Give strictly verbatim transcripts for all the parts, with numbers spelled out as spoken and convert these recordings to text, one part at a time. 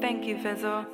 Thank you, Fizzle.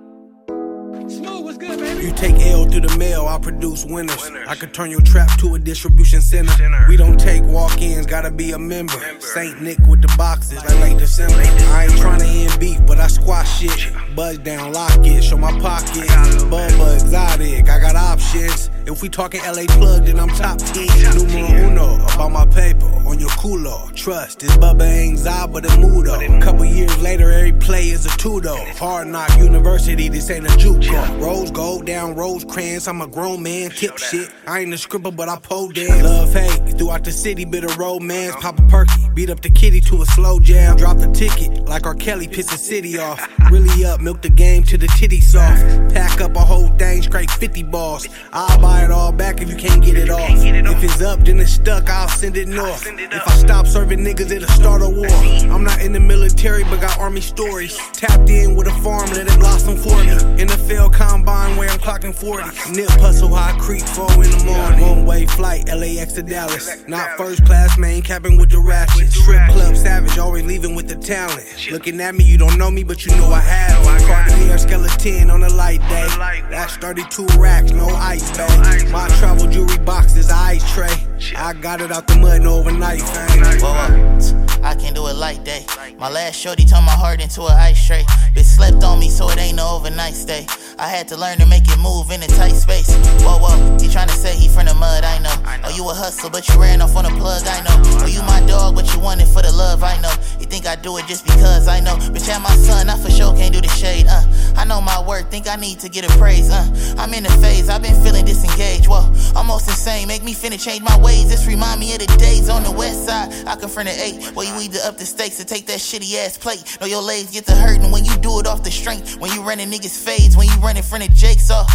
Smooth, what's good, baby? You take L through the mail, I produce winners. winners. I could turn your trap to a distribution center. Center. We don't take walk-ins, gotta be a member. member. Saint Nick with the boxes, like late December. I ain't tryna end beef, but I squash shit. Buzz down, lock it, show my pocket. Bubba exotic, I got options. If we talking L A plug, then I'm top ten. Numero uno, about my paper, on your culo. Trust, this Bubba ain't Za, but a Mudo. Couple years later, every play is a tudo. Hard Knock University, this ain't a JUCO. Rose gold down Rosecrans, I'm a grown man, tip shit. I ain't a scribble, but I pole dance. Love hate, throughout the city, bit of romance. Pop a perky, beat up the kitty to a slow jam. Drop the ticket, like R. Kelly, piss the city off. Really up, milk the game to the titty soft. Pack up a whole thing, straight fifty balls. I'll buy it all back if you can't get it off. If it's up, then it's stuck, I'll send it north. If I stop serving niggas, it'll start a war. I'm not in the military, but got army stories. Tapped in with a farm, let it blossom for me. N F L combine where I'm clocking forty. Nip hustle, high creek, four in the morning. One way flight, L A X to Dallas. Not first class, main cabin with the ratchet. Strip club savage, always leaving with the talent. Looking at me, you don't know me, but you know I have it. Cartier skeleton on a light day. That's thirty-two racks, no ice, babe. My travel jewelry box is an ice tray. I got it out the mud, no overnight thing. Whoa, whoa. I can't do it like that. My last shorty turned my heart into an ice tray. Bitch slept on me, so it ain't no overnight stay. I had to learn to make it move in a tight space. Whoa, whoa, he tryna say he from the mud, I know. Oh, you a hustler, but you ran off on a plug, I know. Oh, you my dog, but you want it for the love, I know. You think I do it just because, I know. Bitch, I'm my son, I for sure can't do the shade, uh. I know my worth, think I need to get a praise, uh. I'm in the phase, I've been feeling disengaged, whoa. Almost insane, make me finna change my ways. This remind me of the days on the west side. I confronted eight, where you either up the stakes or take that shitty ass plate. Know your legs get to hurting when you do it off the strength. When you running niggas fades, when you running in front of Jake's off.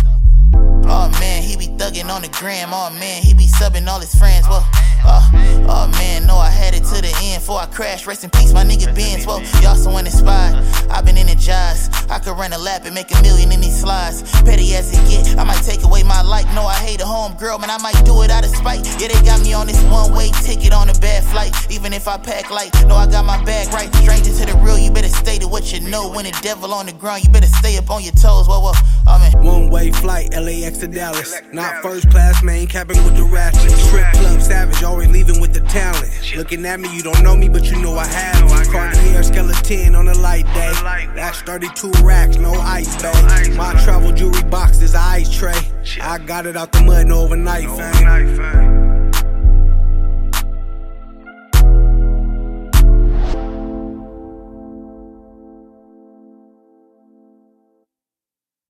Oh man, he be thugging on the gram. Oh man, he be subbing all his friends. Whoa. Oh, oh man, no, I had it to the end. Before I crashed, rest in peace, my nigga Benz. Whoa, y'all so uninspired. I've been energized. I could run a lap and make a million in these slides. Petty as it get, I might take away my life. No, I hate a home girl, man, I might do it out of spite. Yeah, they got me on this one-way ticket on a bad flight. Even if I pack light, no, I got my bag right. Stranger to the real, you better stay to what you know. When the devil on the ground, you better stay up on your toes. Whoa, whoa, oh man. One-way flight, L A X to Dallas. Not first class, main cabin with the ratchet. Strip club savage, always leaving with the talent. Looking at me, you don't know me, but you know I have it. Cartier skeleton on a light day. That's thirty-two racks, no ice, babe. My travel jewelry box is an ice tray. I got it out the mud, no overnight thing.